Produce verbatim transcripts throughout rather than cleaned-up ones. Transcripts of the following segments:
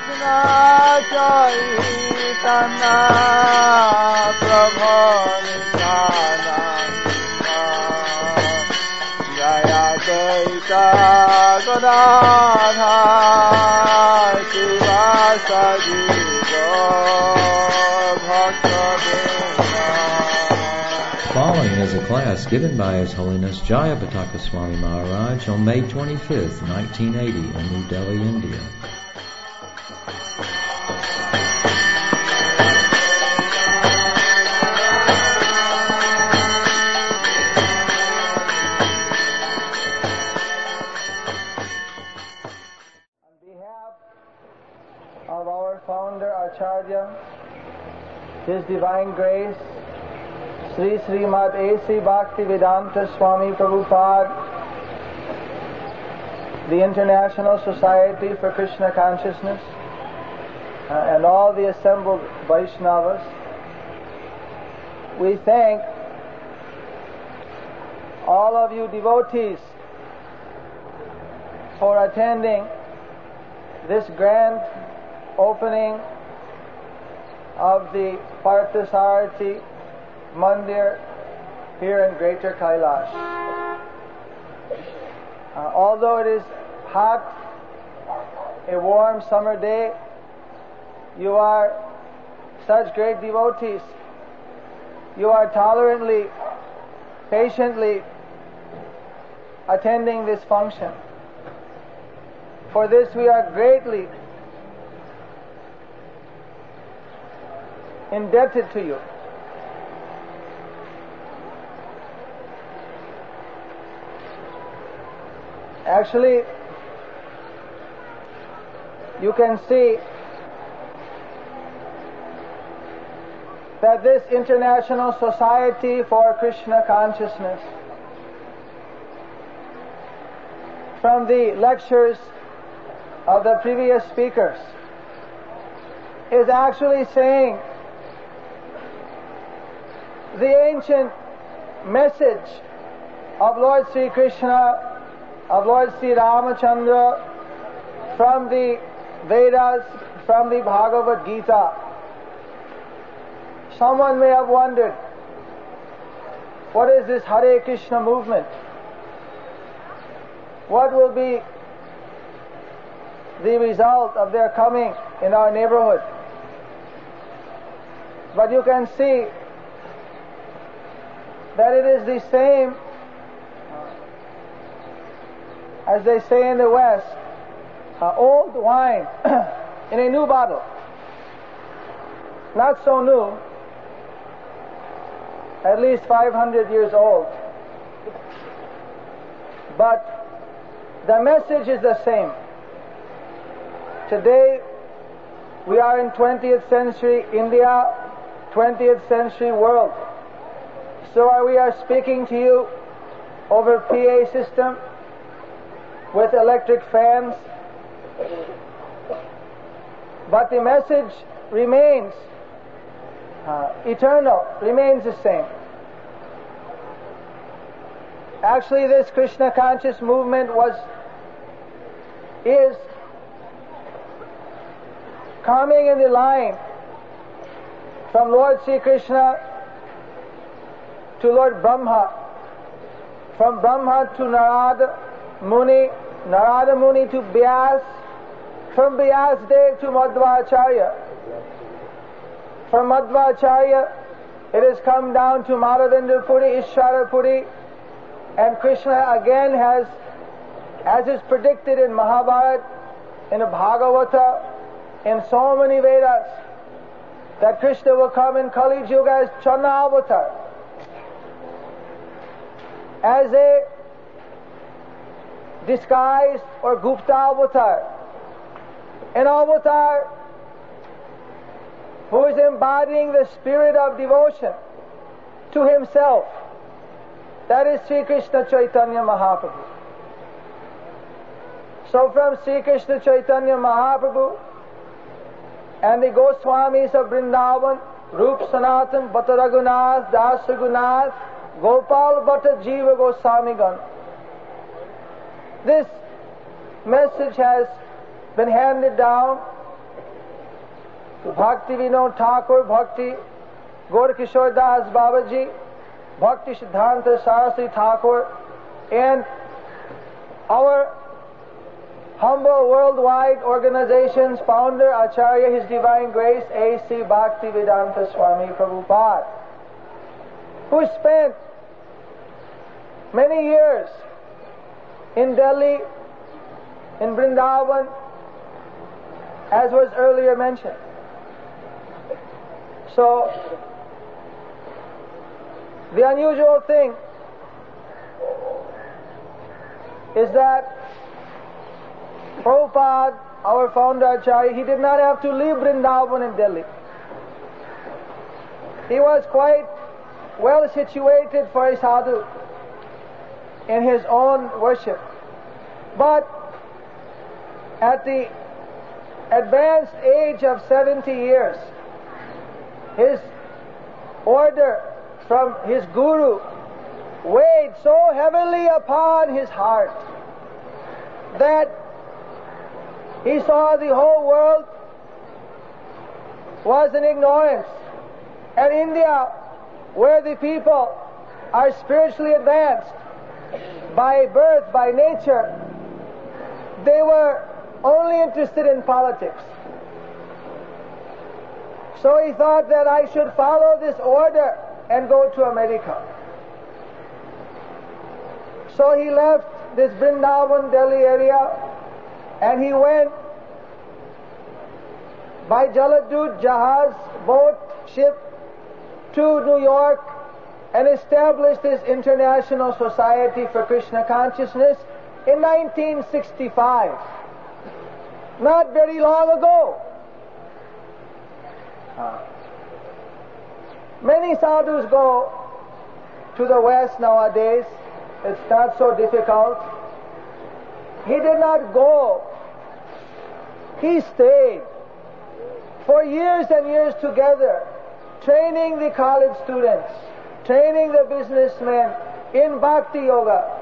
Chaitanya Prabhu Nityananda Jaya Advaita Gadadhara Sivasadi Gaur Bhakta-vrinda. Following is a class given by His Holiness Jayapataka Swami Maharaj on May twenty-fifth, nineteen eighty in New Delhi, India. Of our founder Acharya, His Divine Grace, Sri Srimad A C Bhaktivedanta Swami Prabhupada, the International Society for Krishna Consciousness, uh, and all the assembled Vaishnavas, we thank all of you devotees for attending this grand opening of the Parthasarathi Mandir here in Greater Kailash. Uh, although it is hot, a warm summer day, you are such great devotees. You are tolerantly, patiently attending this function. For this we are greatly indebted to you. Actually, you can see that this International Society for Krishna Consciousness, from the lectures of the previous speakers, is actually saying the ancient message of Lord Sri Krishna, of Lord Sri Ramachandra, from the Vedas, from the Bhagavad Gita. Someone may have wondered, what is this Hare Krishna movement? What will be the result of their coming in our neighborhood? But you can see that it is the same, as they say in the West, uh, old wine in a new bottle. Not so new, at least five hundred years old. But the message is the same. Today, we are in twentieth century India, twentieth century world. So we are speaking to you over P A system with electric fans. But the message remains uh, eternal, remains the same. Actually, this Krishna conscious movement was, is coming in the line from Lord Sri Krishna to Lord Brahma, from Brahma to Narada Muni, Narada Muni to Vyas, from Vyas Dev to Madhvacharya. From Madhvacharya, it has come down to Madhavendra Puri, Ishvara Puri, and Krishna again has, as is predicted in Mahabharata, in the Bhagavata, in so many Vedas, that Krishna will come in Kali Yuga as Channa Avatar, as a disguised or Gupta avatar, an avatar who is embodying the spirit of devotion to himself. That is Sri Krishna Chaitanya Mahaprabhu. So from Sri Krishna Chaitanya Mahaprabhu and the Goswamis of Vrindavan, Rup Sanatan, Bhatta Raghunath, Das Raghunath, Gopal Bhatta Jiva Goswamigan, this message has been handed down to Bhakti Vinod Thakur, Bhakti Gaur Kishore Das Babaji, Bhakti Siddhanta Saraswati Thakur, and our humble worldwide organization's founder, Acharya His Divine Grace, A C Bhaktivedanta Swami Prabhupada, who spent many years in Delhi, in Vrindavan, as was earlier mentioned. So, the unusual thing is that Prabhupada, our founder Acharya, he did not have to leave Vrindavan in Delhi. He was quite well situated for a sadhu in his own worship. But at the advanced age of seventy years, his order from his guru weighed so heavily upon his heart that he saw the whole world was in ignorance. And India, where the people are spiritually advanced by birth, by nature, they were only interested in politics. So he thought that I should follow this order and go to America. So he left this Vrindavan, Delhi area, and he went by Jaladut, Jahaz, boat, ship, to New York and established his International Society for Krishna Consciousness in nineteen sixty-five. Not very long ago. Uh, many sadhus go to the West nowadays. It's not so difficult. He did not go. He stayed for years and years together, training the college students, training the businessmen in Bhakti Yoga.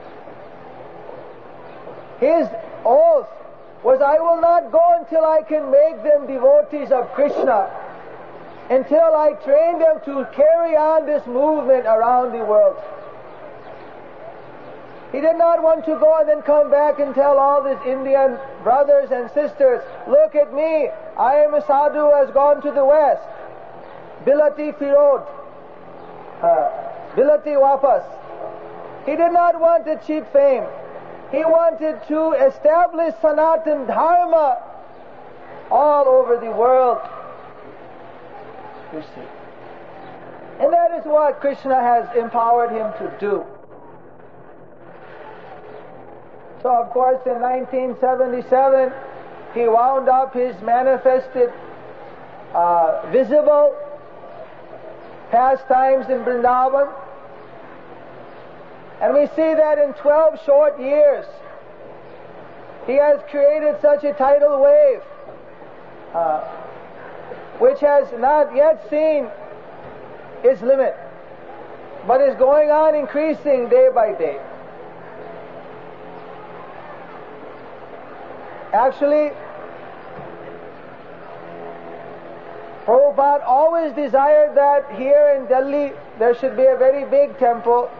His oath was, I will not go until I can make them devotees of Krishna, until I train them to carry on this movement around the world. He did not want to go and then come back and tell all these Indian brothers and sisters, look at me, I am a sadhu who has gone to the West. Bilati Firod. Uh, Bilati Wapas. He did not want a cheap fame. He wanted to establish Sanatan Dharma all over the world. You see. And that is what Krishna has empowered him to do. So, of course, in nineteen seventy-seven, he wound up his manifested, uh, visible pastimes in Vrindavan. And we see that in twelve short years, he has created such a tidal wave, uh, which has not yet seen its limit, but is going on increasing day by day. Actually, Prabhupada always desired that here in Delhi there should be a very big temple.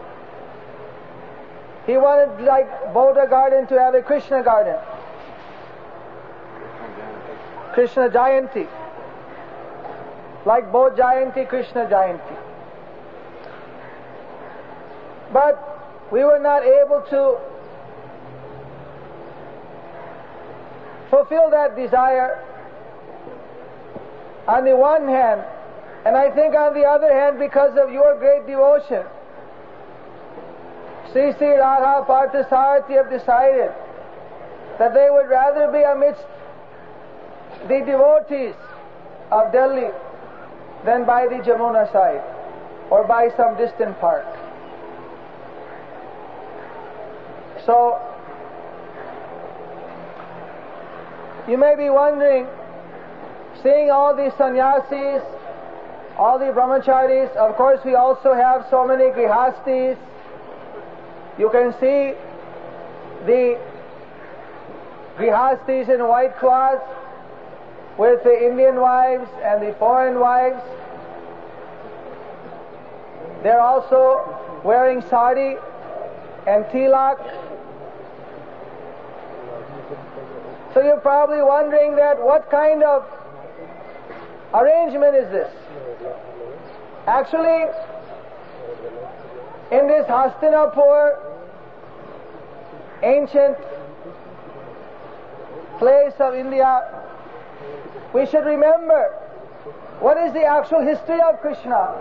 He wanted, like Bodha Garden, to have a Krishna garden. Krishna Jayanti. Like Bodh Jayanti, Krishna Jayanti. But we were not able to fulfill that desire on the one hand, and I think on the other hand because of your great devotion. Sri Sri Radha Parthasarathi have decided that they would rather be amidst the devotees of Delhi than by the Jamuna side or by some distant park. So, you may be wondering, seeing all these sannyasis, all the brahmacharis, of course we also have so many grihastis. You can see the grihastis in white cloths with the Indian wives and the foreign wives. They're also wearing sari and tilak. So you're probably wondering that what kind of arrangement is this? Actually, in this Hastinapur, ancient place of India, we should remember what is the actual history of Krishna.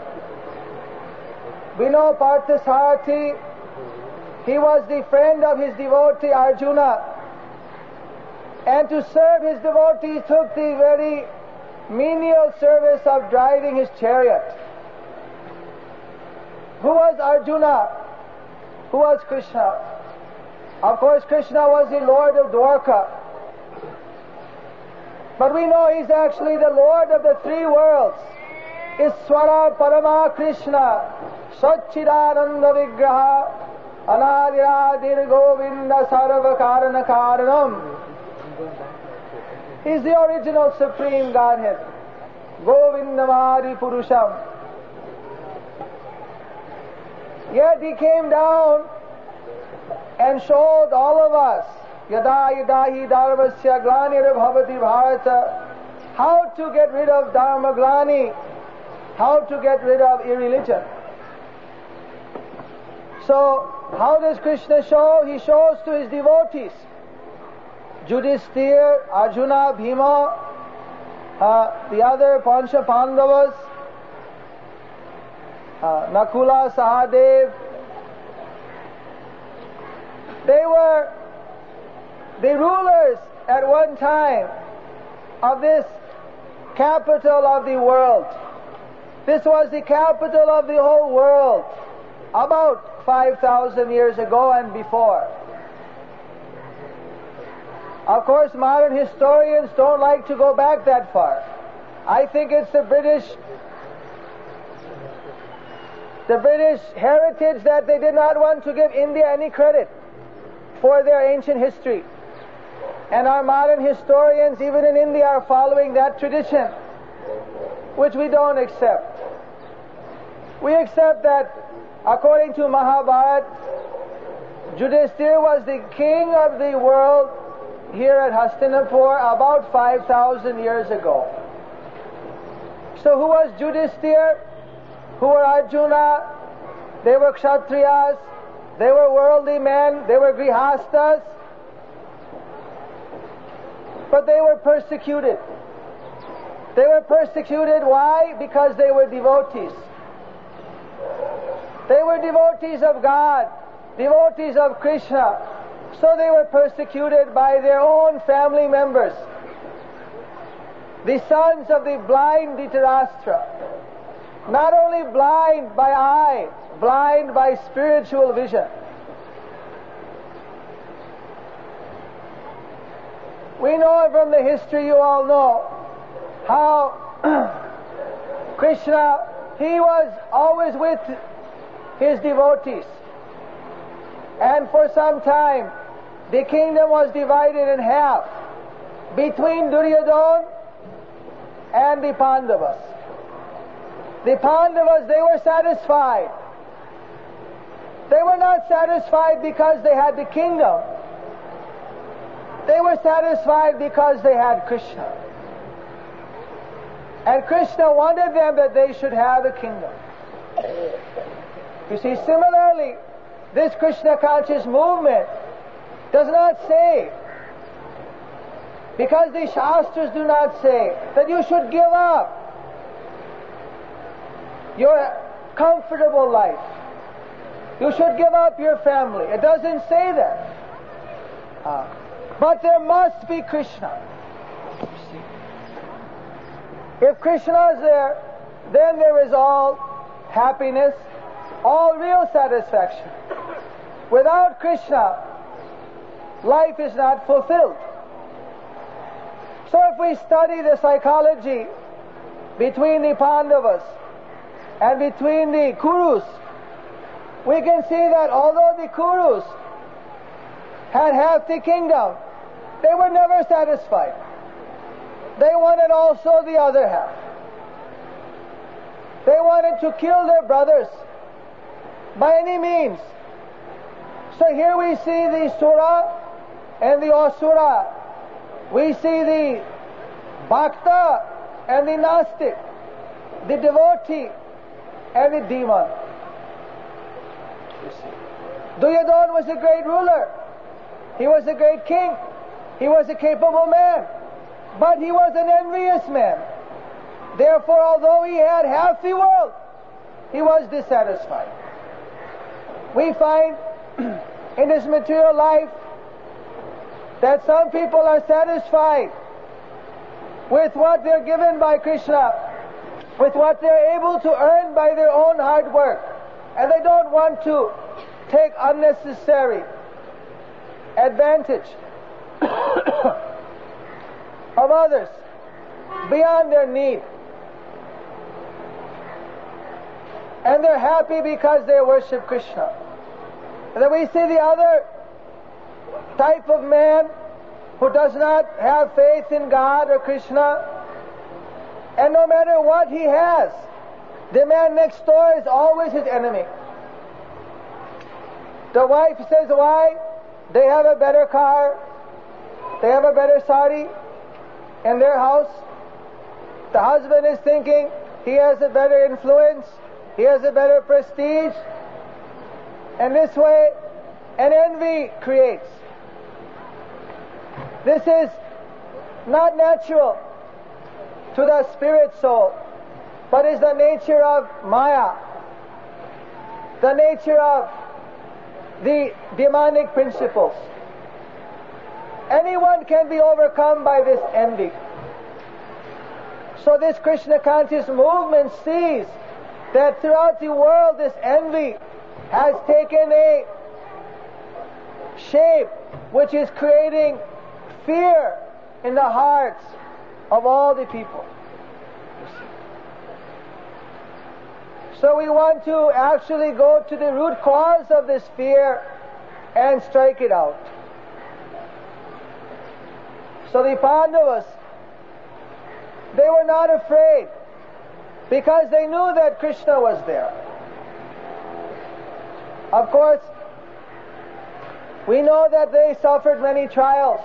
We know Parthasarathi, he was the friend of his devotee Arjuna, and to serve his devotee took the very menial service of driving his chariot. Who was Arjuna? Who was Krishna? Of course, Krishna was the Lord of Dwarka. But we know he's actually the Lord of the three worlds. Iswara Parama Krishna, Satchidananda Vigraha, Anadiradir Govinda Sarva Karana Karanam. He's the original Supreme Godhead. Govindamadi Purusham. Yet he came down and showed all of us Yada yada hi dharmasya glanir bhavati bharata, how to get rid of dharma glani, how to get rid of irreligion. So, how does Krishna show? He shows to his devotees. Yudhisthira, Arjuna, Bhima, uh, the other Pancha Pandavas, uh, Nakula, Sahadev, they were the rulers at one time of this capital of the world. This was the capital of the whole world about five thousand years ago and before. Of course, modern historians don't like to go back that far. I think it's the British the British heritage that they did not want to give India any credit for their ancient history. And our modern historians, even in India, are following that tradition, which we don't accept. We accept that, according to Mahabharata, Yudhisthira was the king of the world here at Hastinapur about five thousand years ago. So who was Yudhisthira? Who were Arjuna? They were Kshatriyas, they were worldly men, they were Grihastas, but they were persecuted. They were persecuted, why? Because they were devotees. They were devotees of God, devotees of Krishna. So they were persecuted by their own family members, the sons of the blind Dhritarashtra. Not only blind by eye, blind by spiritual vision. We know from the history, you all know, how Krishna, he was always with his devotees. And for some time, the kingdom was divided in half between Duryodhana and the Pandavas. The Pandavas, they were satisfied. They were not satisfied because they had the kingdom. They were satisfied because they had Krishna. And Krishna wanted them that they should have a kingdom. You see, similarly, this Krishna conscious movement does not say, because the Shastras do not say, that you should give up your comfortable life. You should give up your family. It doesn't say that. Uh, but there must be Krishna. If Krishna is there, then there is all happiness, all real satisfaction. Without Krishna, life is not fulfilled. So if we study the psychology between the Pandavas and between the Kurus, we can see that although the Kurus had half the kingdom, they were never satisfied. they wanted also the other half. They wanted to kill their brothers by any means. So here we see the Sura and the Asura. We see the Bhakta and the Nastic, the devotee and the demon. Duryodhana was a great ruler. He was a great king. He was a capable man. But he was an envious man. Therefore, although he had half the world, he was dissatisfied. We find in this material life that some people are satisfied with what they're given by Krishna, with what they're able to earn by their own hard work, and they don't want to take unnecessary advantage of others beyond their need. And they're happy because they worship Krishna. And then we see the other type of man who does not have faith in God or Krishna, and no matter what he has, the man next door is always his enemy. The wife says, why? They have a better car, they have a better sari in their house. The husband is thinking he has a better influence, he has a better prestige, and this way an envy creates. This is not natural to the spirit soul, but is the nature of Maya, the nature of the demonic principles. Anyone can be overcome by this envy. So this Krishna conscious movement sees that throughout the world this envy has taken a shape which is creating fear in the hearts of all the people. So we want to actually go to the root cause of this fear and strike it out. So the Pandavas, they were not afraid because they knew that Krishna was there. Of course, we know that they suffered many trials.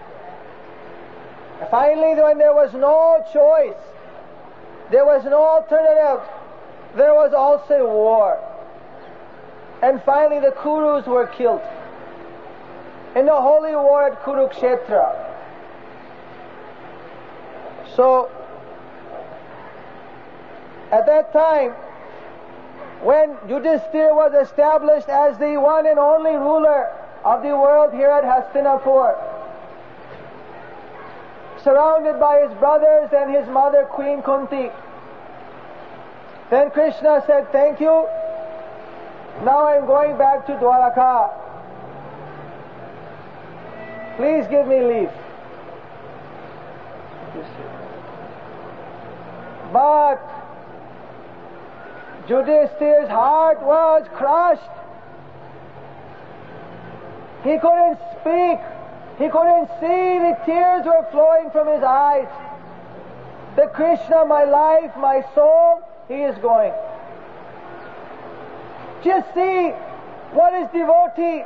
Finally, when there was no choice, there was no alternative, there was also war. And finally the Kurus were killed in the holy war at Kurukshetra. So, at that time, when Yudhishthira was established as the one and only ruler of the world here at Hastinapur, surrounded by his brothers and his mother Queen Kunti, then Krishna said, thank you, now I am going back to Dwaraka. Please give me leave. But Yudhishthira's heart was crushed. He couldn't speak. He couldn't see. The tears were flowing from his eyes. The Krishna, my life, my soul, he is going. Just see what is devotee.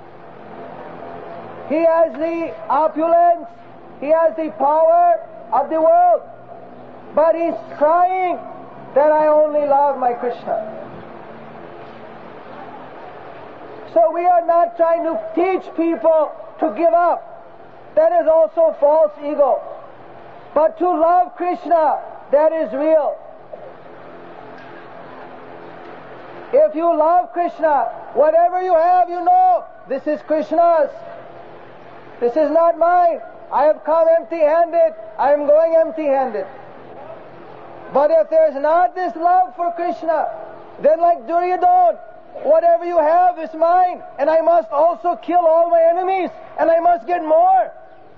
He has the opulence, he has the power of the world, but he's crying that I only love my Krishna. So we are not trying to teach people to give up. That is also false ego. But to love Krishna, that is real. If you love Krishna, whatever you have, you know, this is Krishna's. This is not mine. I have come empty-handed. I am going empty-handed. But if there is not this love for Krishna, then like Duryodhana, whatever you have is mine, and I must also kill all my enemies, and I must get more.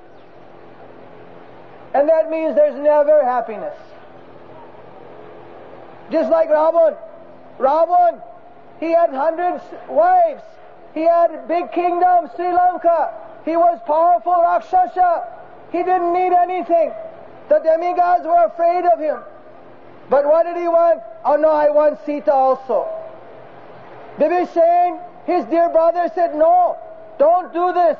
And that means there's never happiness. Just like Ravan. Ravan, he had hundreds wives. He had big kingdom, Sri Lanka. He was powerful Rakshasa. He didn't need anything. The demigods were afraid of him. But what did he want? Oh no, I want Sita also. Vibhishan, his dear brother, said, no, don't do this.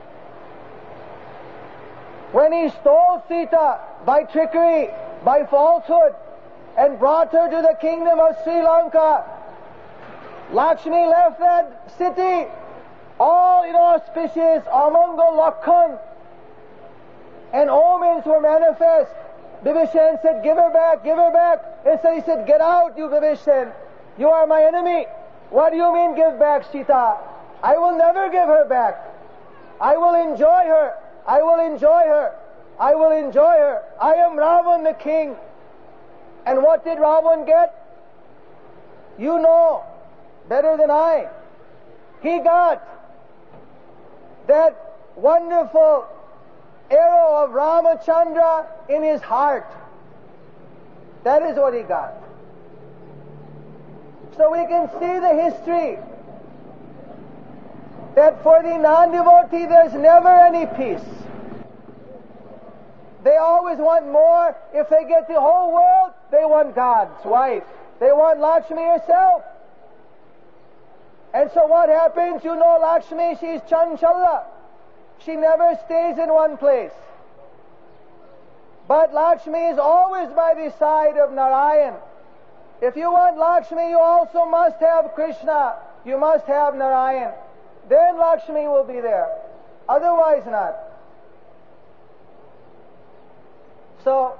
When he stole Sita by trickery, by falsehood, and brought her to the kingdom of Sri Lanka, Lakshmi left that city, all inauspicious, Amangal Lakhan, and omens were manifest. Vibhishan said, give her back, give her back. Instead he said, get out, you Vibhishan. You are my enemy. What do you mean give back Sita? I will never give her back. I will enjoy her. I will enjoy her. I will enjoy her. I am Ravan the king. And what did Ravan get? You know better than I. He got that wonderful arrow of Ramachandra in his heart. That is what he got. So we can see the history that for the non-devotee there's never any peace. They always want more. If they get the whole world, they want God's wife. They want Lakshmi herself. And so what happens? You know Lakshmi, she's Chanchala. She never stays in one place. But Lakshmi is always by the side of Narayan. If you want Lakshmi, you also must have Krishna. You must have Narayan. Then Lakshmi will be there. Otherwise not. So,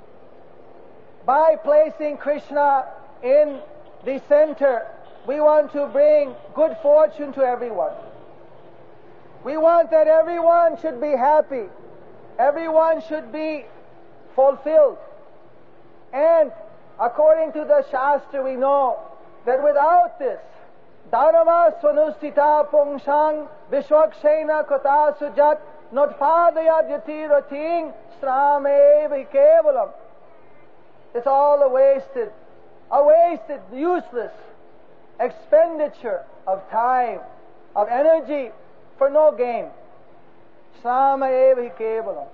by placing Krishna in the center, we want to bring good fortune to everyone. We want that everyone should be happy. Everyone should be fulfilled. And according to the Shastra, we know that without this, Dharma swanustita pungshang vishwakshena kata sujat notpadaya jatirating sramevi kevalam. It's all a wasted, a wasted, useless expenditure of time, of energy for no gain. Sramevi kevalam.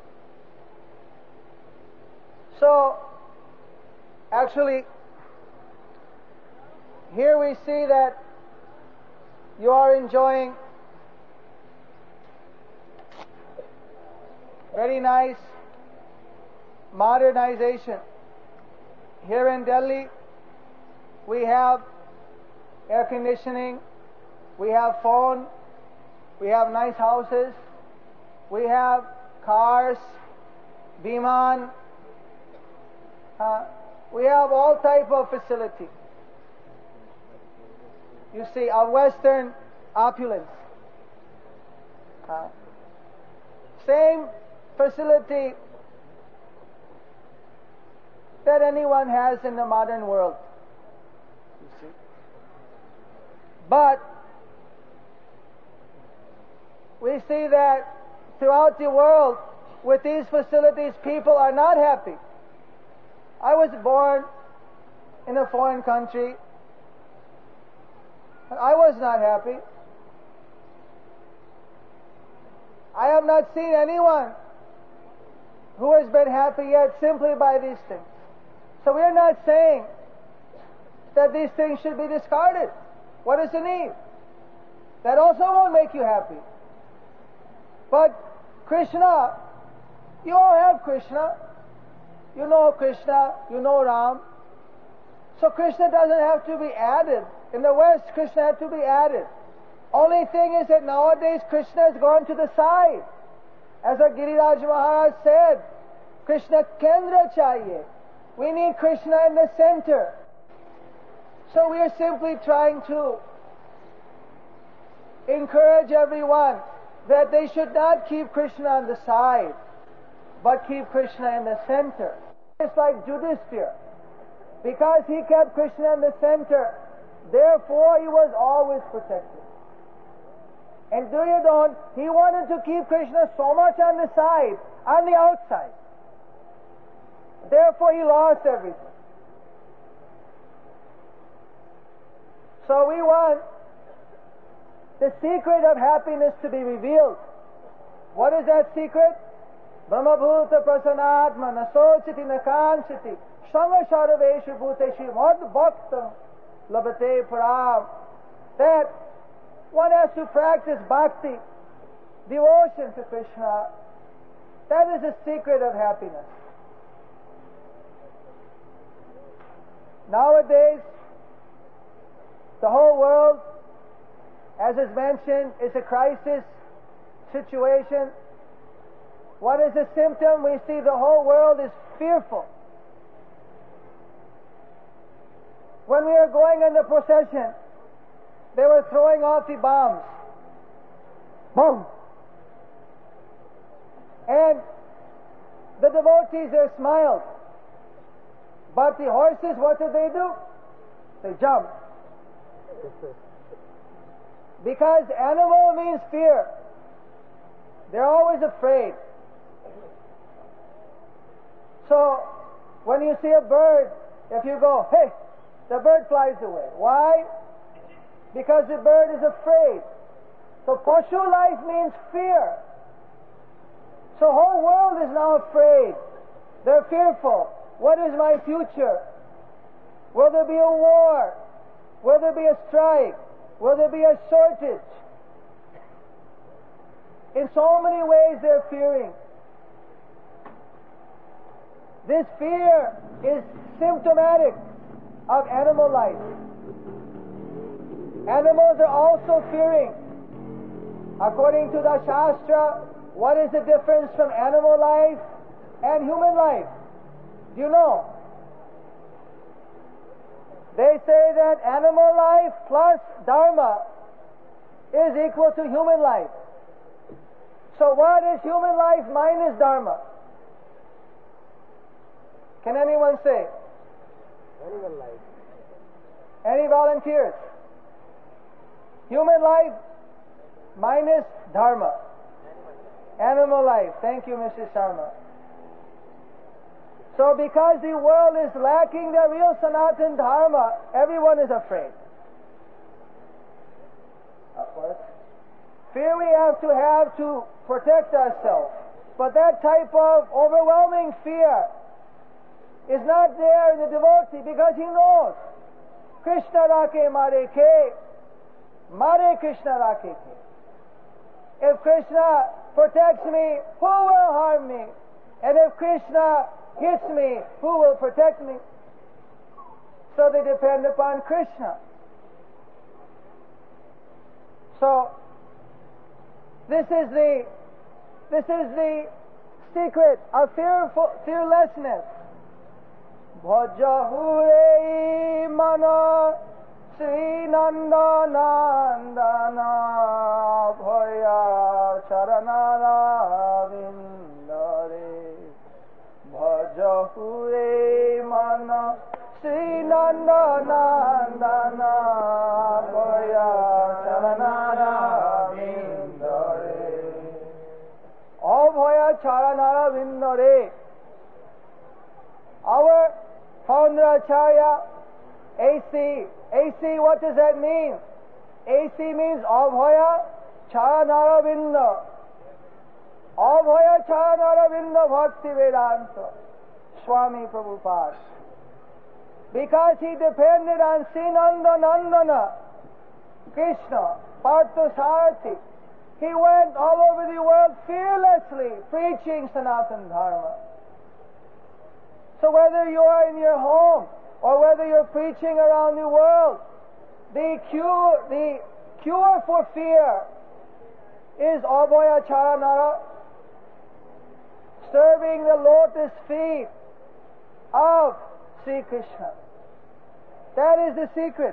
So, actually, here we see that you are enjoying very nice modernization. Here in Delhi, we have air conditioning, we have phone, we have nice houses, we have cars, Biman, uh, we have all type of facility. You see, a Western opulence. Uh, same facility that anyone has in the modern world. You see. But we see that throughout the world, with these facilities, people are not happy. I was born in a foreign country. I was not happy. I have not seen anyone who has been happy yet simply by these things. So we are not saying that these things should be discarded. What is the need? That also won't make you happy. But Krishna, you all have Krishna. You know Krishna, you know Ram. So Krishna doesn't have to be added. In the West, Krishna had to be added. Only thing is that nowadays Krishna has gone to the side. As the Giriraj Maharaj said, Krishna Kendra chahiye. We need Krishna in the center. So we are simply trying to encourage everyone that they should not keep Krishna on the side, but keep Krishna in the center. It's like Yudhishthira. Because he kept Krishna in the center, therefore he was always protected. And Duryodhana, he wanted to keep Krishna so much on the side, on the outside. Therefore he lost everything. So we want the secret of happiness to be revealed. What is that secret? Brahmabhuta prasanatma na sochati na kanchati sanga sarveshu bhuteshu mad bhakta labate param. That one has to practice bhakti, devotion to Krishna. That is the secret of happiness. Nowadays, the whole world, as is mentioned, is a crisis situation. What is the symptom? We see the whole world is fearful. When we were going in the procession, they were throwing off the bombs. Boom! And the devotees, they smiled. But the horses, what did they do? They jumped. Because animal means fear. They're always afraid. So, when you see a bird, if you go, hey, the bird flies away. Why? Because the bird is afraid. So, Pashu life means fear. So, whole world is now afraid. They're fearful. What is my future? Will there be a war? Will there be a strike? Will there be a shortage? In so many ways they're fearing. This fear is symptomatic of animal life. Animals are also fearing. According to the Shastra, what is the difference from animal life and human life? Do you know? They say that animal life plus dharma is equal to human life. So what is human life minus dharma? Can anyone say? Animal life. Any volunteers? Human life minus dharma. Animal life. Thank you, Missus Sharma. So because the world is lacking the real Sanatan Dharma, everyone is afraid. Of course. Fear we have to have to protect ourselves. But that type of overwhelming fear is not there in the devotee because he knows. Krishna rake mare ke, mare Krishna rake ke. If Krishna protects me, who will harm me? And if Krishna hits me, who will protect me? So they depend upon Krishna. So this is the this is the secret of fearful, fearlessness. Bhajahure mana Sri Nanda Nandana Bhaya Charanara Vindare Bhajahure mana Sri Nanda Nandana Bhaya Charanara Vindare Abhaya Charanara Vindare. Our founder Acharya, A C. A C, what does that mean? A C means Abhaya Charanara Vinda. Abhaya Charanara Vinda Bhakti Vedanta. Swami Prabhupada. Because he depended on Srinanda Nandana, Krishna, Parthasarathi. He went all over the world fearlessly preaching Sanatana Dharma. So whether you are in your home or whether you're preaching around the world, the cure, the cure for fear is Abhaya Charanara, serving the lotus feet of Sri Krishna. That is the secret.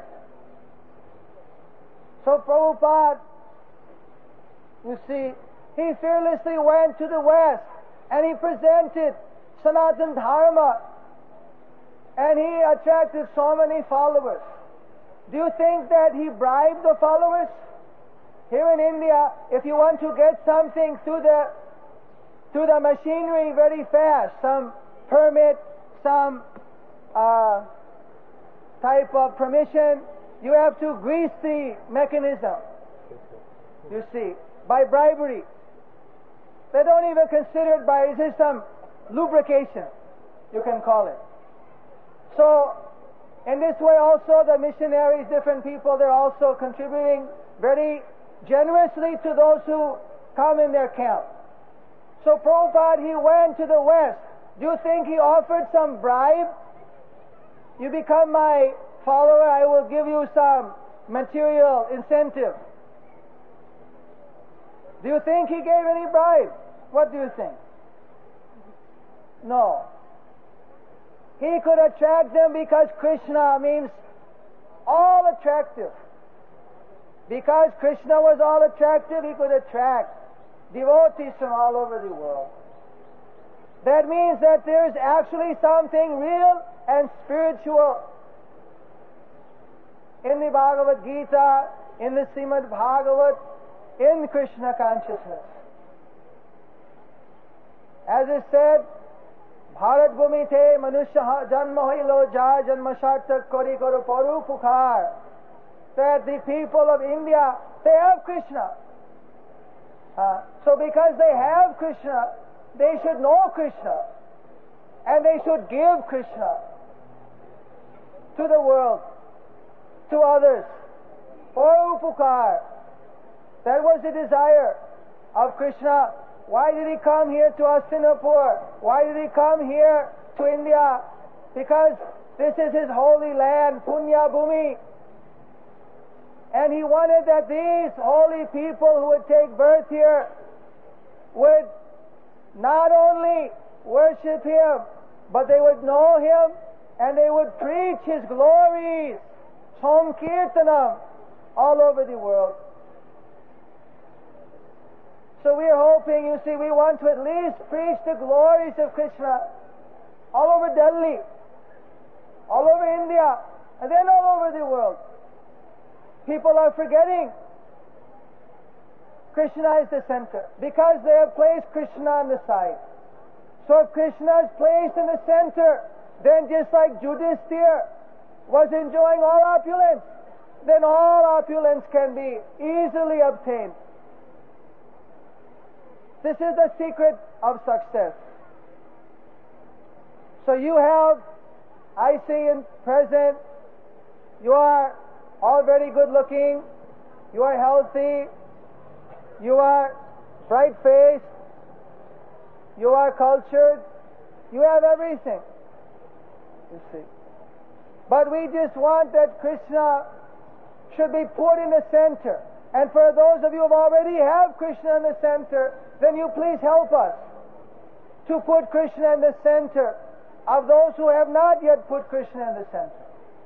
So Prabhupada, you see, he fearlessly went to the West and he presented Sanatana Dharma and he attracted so many followers. Do you think that he bribed the followers? Here in India, if you want to get something through the through the machinery very fast, some permit, some uh, type of permission, you have to grease the mechanism, you see, by bribery. They don't even consider it by, it's just some lubrication, you can call it. So, in this way also the missionaries, different people, they're also contributing very generously to those who come in their camp. So Prabhupada, he went to the West. Do you think he offered some bribe? You become my follower, I will give you some material incentive. Do you think he gave any bribe? What do you think? No. He could attract them because Krishna means all attractive. Because Krishna was all attractive, he could attract devotees from all over the world. That means that there is actually something real and spiritual in the Bhagavad Gita, in the Srimad Bhagavat, in Krishna consciousness. As it said, Bharat Bhumi te manusya janma hoilo ja janma sarthak kori karo paru pukhar. That the people of India, they have Krishna. Uh, so because they have Krishna, they should know Krishna. And they should give Krishna to the world, to others. Paru pukar. That was the desire of Krishna. Why did he come here to Hastinapur? Why did he come here to India? Because this is his holy land, Punya Bhumi. And he wanted that these holy people who would take birth here would not only worship him, but they would know him and they would preach his glories, Sankirtanam, all over the world. So we are hoping, you see, we want to at least preach the glories of Krishna all over Delhi, all over India, and then all over the world. People are forgetting Krishna is the center because they have placed Krishna on the side. So if Krishna is placed in the center, then just like Yudhishthira was enjoying all opulence, then all opulence can be easily obtained. This is the secret of success. So you have, I see in present, you are all very good looking, you are healthy, you are bright faced, you are cultured, you have everything, you see. But we just want that Krishna should be put in the center. And for those of you who already have Krishna in the center, then you please help us to put Krishna in the center of those who have not yet put Krishna in the center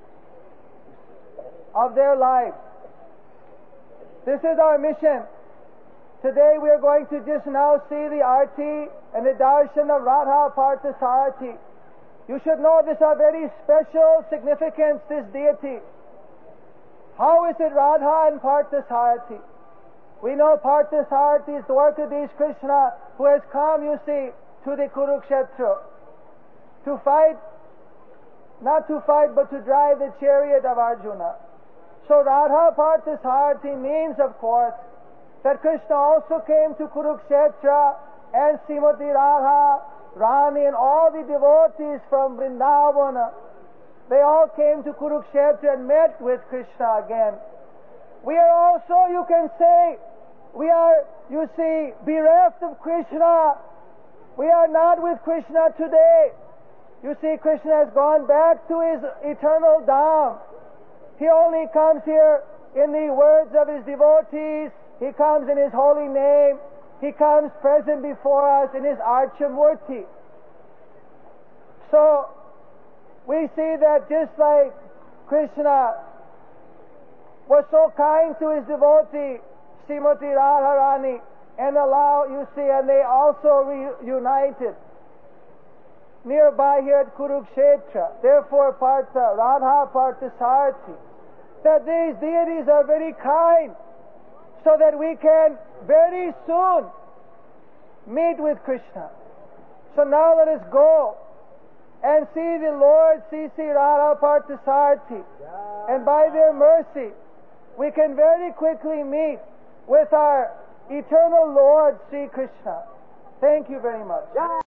of their lives. This is our mission. Today we are going to just now see the arti and the darshan of Radha Parthasarathi. You should know this is a very special significance, this deity. How is it Radha and Parthasarathi? We know Parthasarathi is Dwarkadish Krishna who has come, you see, to the Kurukshetra to fight, not to fight, but to drive the chariot of Arjuna. So Radha Parthasarathi means, of course, that Krishna also came to Kurukshetra, and Srimati Radha, Rani, and all the devotees from Vrindavana, they all came to Kurukshetra and met with Krishna again. We are also, you can say, we are, you see, bereft of Krishna. We are not with Krishna today. You see, Krishna has gone back to his eternal Dham. He only comes here in the words of his devotees. He comes in his holy name. He comes present before us in his Archamurti. So, we see that just like Krishna was so kind to his devotee, Srimati Radharani, and allow, you see, and they also reunited nearby here at Kurukshetra. Therefore, Partha, Radha Parthasarathi, that these deities are very kind, so that we can very soon meet with Krishna. So now let us go and see the Lord, see Sri Radha Parthasarathi, and by their mercy we can very quickly meet with our eternal Lord Sri Krishna. Thank you very much.